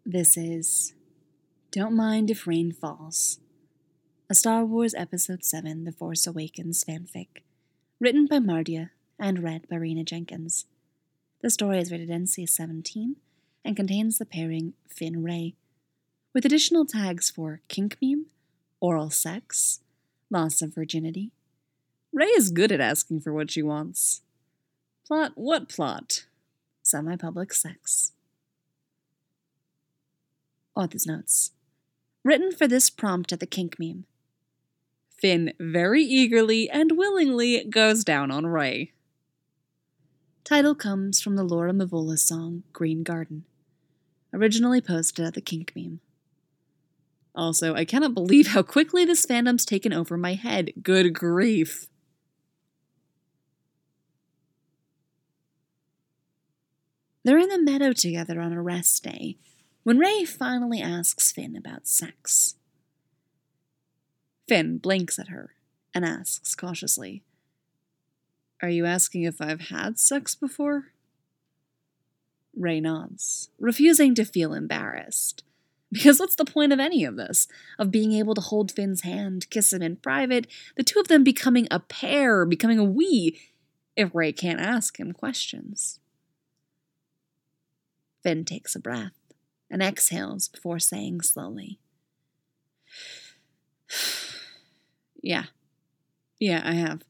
This is Don't Mind If Rain Falls, a Star Wars Episode 7 The Force Awakens fanfic, written by Mardia and read by Rena Jenkins. The story is rated NC-17 and contains the pairing Finn-Rey, with additional tags for kink meme, oral sex, loss of virginity. Rey is good at asking for what she wants. Plot? What plot? Semi-public sex. Author's notes. Written for this prompt at the kink meme. Finn very eagerly and willingly goes down on Rey. Title comes from the Laura Mavola song Green Garden, originally posted at the kink meme. Also, I cannot believe how quickly this fandom's taken over my head. Good grief. They're in the meadow together on a rest day, when Rey finally asks Finn about sex. Finn blinks at her and asks cautiously, "Are you asking if I've had sex before?" Rey nods, refusing to feel embarrassed. Because what's the point of any of this? Of being able to hold Finn's hand, kiss him in private, the two of them becoming a pair, becoming a we, if Rey can't ask him questions. Finn takes a breath and exhales before saying slowly, Yeah, I have.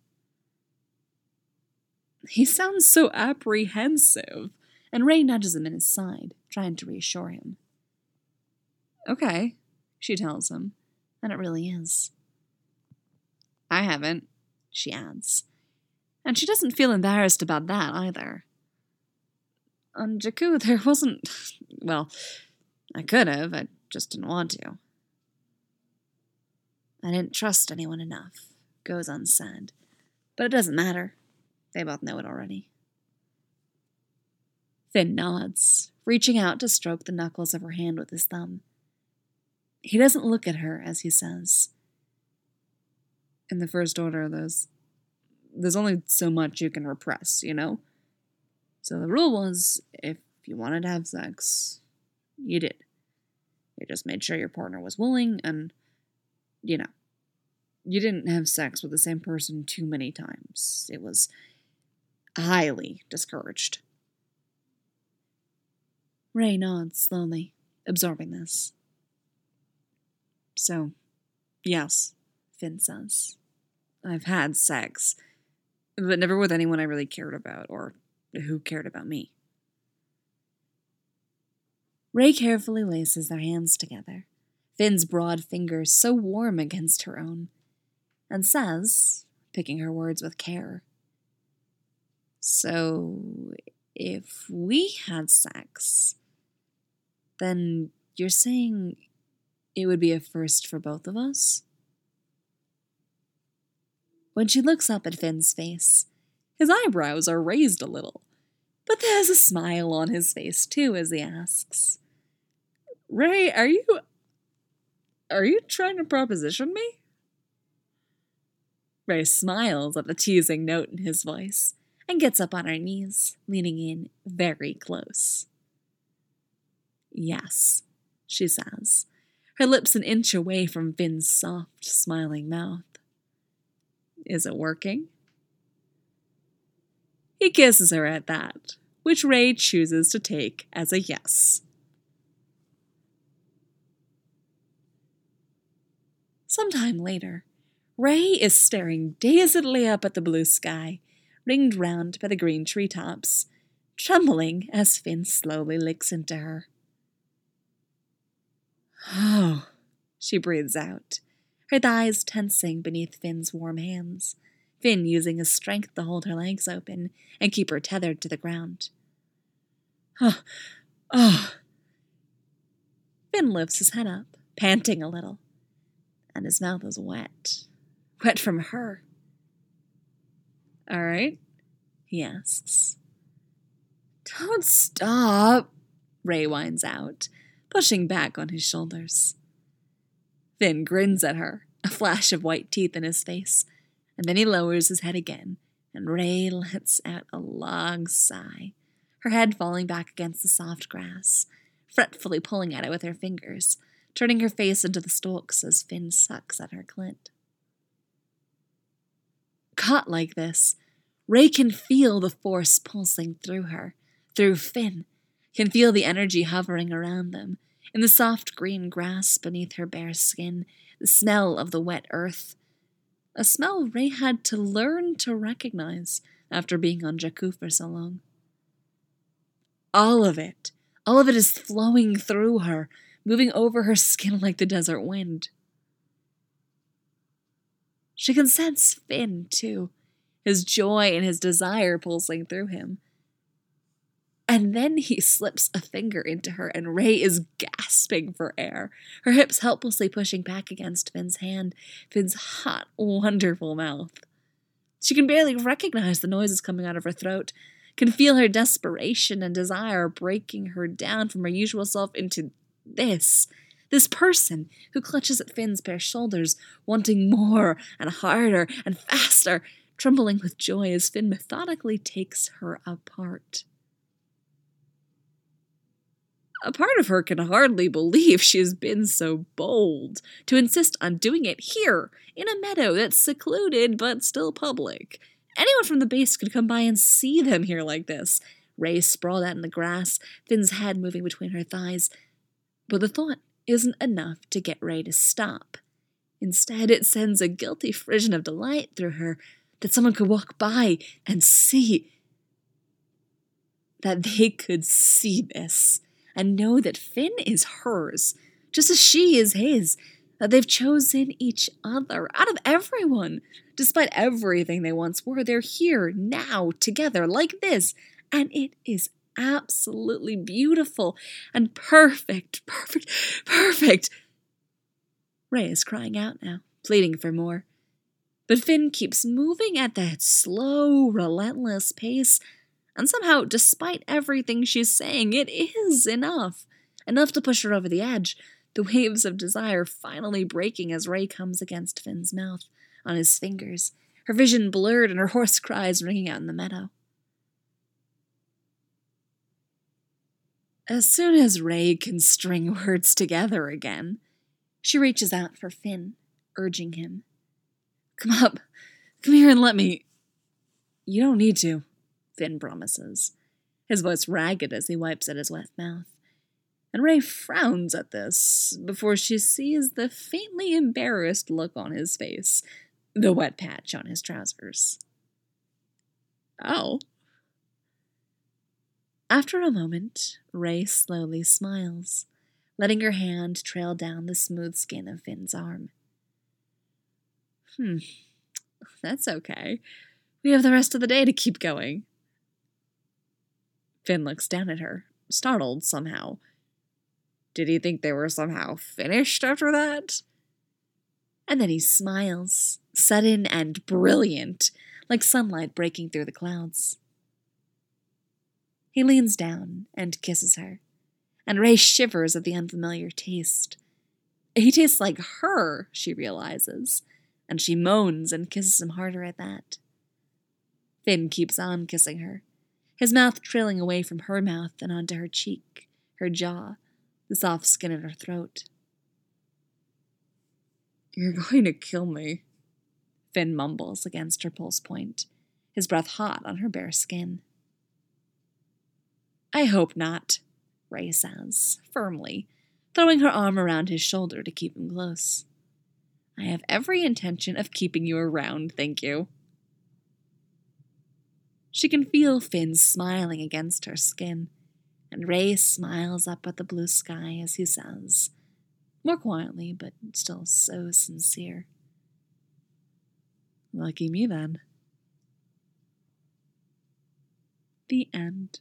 He sounds so apprehensive, and Rey nudges him in his side, trying to reassure him. Okay, she tells him, and it really is. I haven't, she adds, and she doesn't feel embarrassed about that either. On Jakku, there wasn't, well, I could have, I just didn't want to. I didn't trust anyone enough, goes unsaid, but it doesn't matter. They both know it already. Finn nods, reaching out to stroke the knuckles of her hand with his thumb. He doesn't look at her as he says, "In the First Order, there's only so much you can repress, you know? So the rule was, if you wanted to have sex, you did. You just made sure your partner was willing and, you didn't have sex with the same person too many times. It was highly discouraged." Rey nods slowly, absorbing this. So, yes, Finn says. I've had sex, but never with anyone I really cared about, or who cared about me. Rey carefully laces their hands together, Finn's broad fingers so warm against her own, and says, picking her words with care, "So, if we had sex, then you're saying it would be a first for both of us?" When she looks up at Finn's face, his eyebrows are raised a little, but there's a smile on his face too as he asks, "Rey, are you trying to proposition me?" Rey smiles at the teasing note in his voice and gets up on her knees, leaning in very close. "Yes," she says, her lips an inch away from Finn's soft, smiling mouth. "Is it working?" He kisses her at that, which Rey chooses to take as a yes. Sometime later, Rey is staring dazedly up at the blue sky, ringed round by the green treetops, trembling as Finn slowly licks into her. "Oh," she breathes out, her thighs tensing beneath Finn's warm hands, Finn using his strength to hold her legs open and keep her tethered to the ground. "Oh, oh." Finn lifts his head up, panting a little, and his mouth is wet from her. "All right?" he asks. "Don't stop," Rey whines out, pushing back on his shoulders. Finn grins at her, a flash of white teeth in his face, and then he lowers his head again, and Rey lets out a long sigh, her head falling back against the soft grass, fretfully pulling at it with her fingers, turning her face into the stalks as Finn sucks at her clit. Caught like this, Ray can feel the force pulsing through her, through Finn, can feel the energy hovering around them, in the soft green grass beneath her bare skin, the smell of the wet earth, a smell Ray had to learn to recognize after being on Jakku for so long. All of it is flowing through her, moving over her skin like the desert wind. She can sense Finn, too, his joy and his desire pulsing through him. And then he slips a finger into her, and Ray is gasping for air, her hips helplessly pushing back against Finn's hand, Finn's hot, wonderful mouth. She can barely recognize the noises coming out of her throat, can feel her desperation and desire breaking her down from her usual self into this person who clutches at Finn's bare shoulders, wanting more and harder and faster, trembling with joy as Finn methodically takes her apart. A part of her can hardly believe she has been so bold to insist on doing it here, in a meadow that's secluded but still public. Anyone from the base could come by and see them here like this. Ray sprawled out in the grass, Finn's head moving between her thighs. But the thought isn't enough to get Ray to stop. Instead, it sends a guilty frisson of delight through her that someone could walk by and see. That they could see this and know that Finn is hers, just as she is his, that they've chosen each other out of everyone. Despite everything they once were, they're here now together like this, and it is absolutely beautiful and perfect. Ray is crying out now, pleading for more. But Finn keeps moving at that slow, relentless pace, and somehow, despite everything she's saying, it is enough to push her over the edge, the waves of desire finally breaking as Ray comes against Finn's mouth, on his fingers, her vision blurred and her hoarse cries ringing out in the meadow. As soon as Ray can string words together again, she reaches out for Finn, urging him. Come here and let me. You don't need to, Finn promises, his voice ragged as he wipes at his wet mouth. And Ray frowns at this before she sees the faintly embarrassed look on his face, the wet patch on his trousers. Oh. After a moment, Ray slowly smiles, letting her hand trail down the smooth skin of Finn's arm. That's okay. We have the rest of the day to keep going. Finn looks down at her, startled somehow. Did he think they were somehow finished after that? And then he smiles, sudden and brilliant, like sunlight breaking through the clouds. He leans down and kisses her, and Ray shivers at the unfamiliar taste. He tastes like her, she realizes, and she moans and kisses him harder at that. Finn keeps on kissing her, his mouth trailing away from her mouth and onto her cheek, her jaw, the soft skin in her throat. You're going to kill me, Finn mumbles against her pulse point, his breath hot on her bare skin. I hope not, Ray says, firmly, throwing her arm around his shoulder to keep him close. I have every intention of keeping you around, thank you. She can feel Finn smiling against her skin, and Ray smiles up at the blue sky as he says, more quietly but still so sincere. Lucky me, then. The end.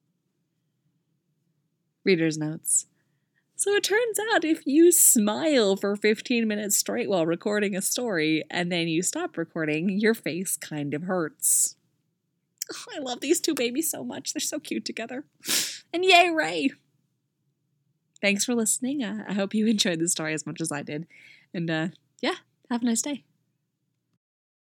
Reader's notes. So it turns out if you smile for 15 minutes straight while recording a story, and then you stop recording, your face kind of hurts. Oh, I love these two babies so much. They're so cute together. And yay, Ray! Thanks for listening. I hope you enjoyed the story as much as I did. And yeah, have a nice day.